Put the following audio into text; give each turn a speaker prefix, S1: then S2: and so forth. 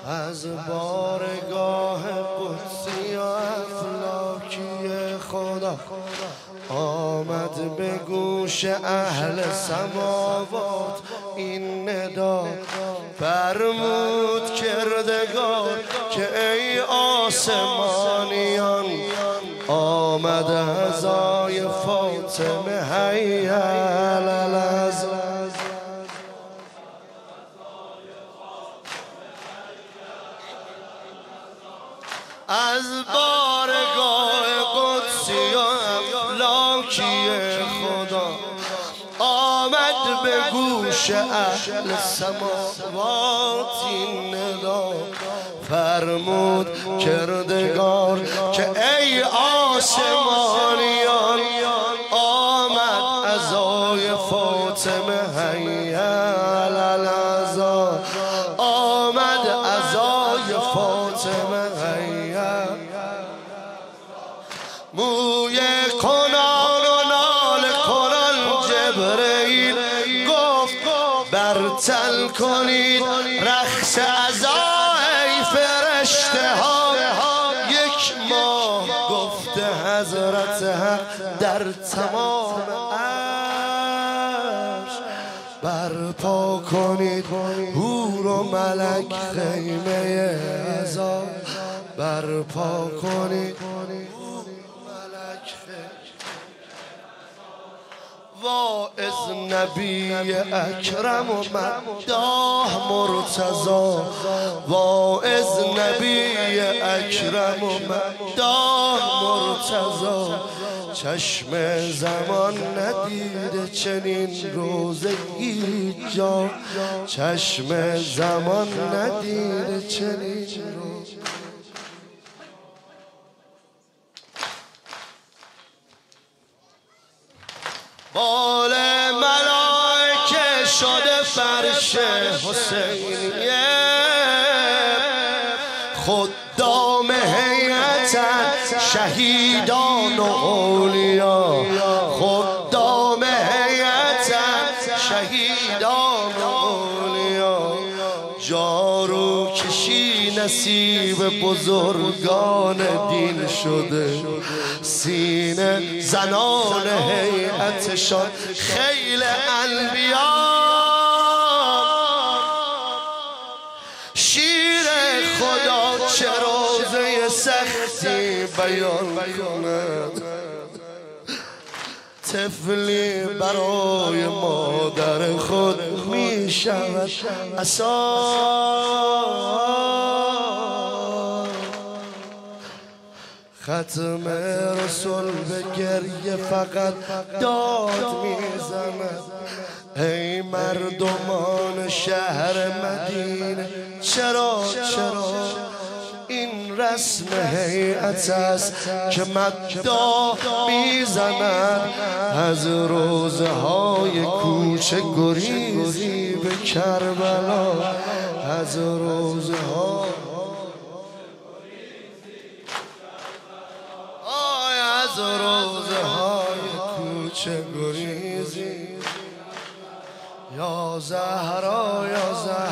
S1: از بارگاه قدسی و افلاکی خدا آمد به گوش اهل سماوات این ندا، فرمود کردگار که ای آسمانیان آمد عزای فاطمه حی علی العزا. از بارگاه قدسی و افلاکی خدا آمد به گوش اهل سماوات این ندا، فرمود کردگار که ای آسمانیان آمد عزای فاطمه حی علی العزا، آمد عزای فاطمه حی. موی کنان و نال کنان جبرئیل گفت برطل کنید رخص عزای فرشته ها. یک ماه گفته حضرت حق در تمام عرش برپا کنید حور و ملک خیمه عزا، برپا کنید واعظ نبی اکرم و مداح مرتضی، واعظ نبی اکرم و مداح مرتضی. چشم زمان ندیده چنین روزه هیچ جا، چشم زمان ندیده چنین روزه. بال ملائکه شده فرش حسینیه، خدام هیئت شهیدان و اولیا، خدام هیئت شهیدان و اولیا. جارو کشی نصیب بزرگان دین شده، سینه زنان هیئتشان خیل انبیا. شیر خدا چه روزه سختی بیان کند، طفلی برای مادر خود می شود عصا. ختم رسول به گریه فقط داد میزند، ای مردمان شهر مدینه چرا این رسم هیئت است که مداح میزند. از روزهای کوچه گریزی به کربلا، از روزهای از روزهای کوچه گریزی یا زهرا یا زهرا.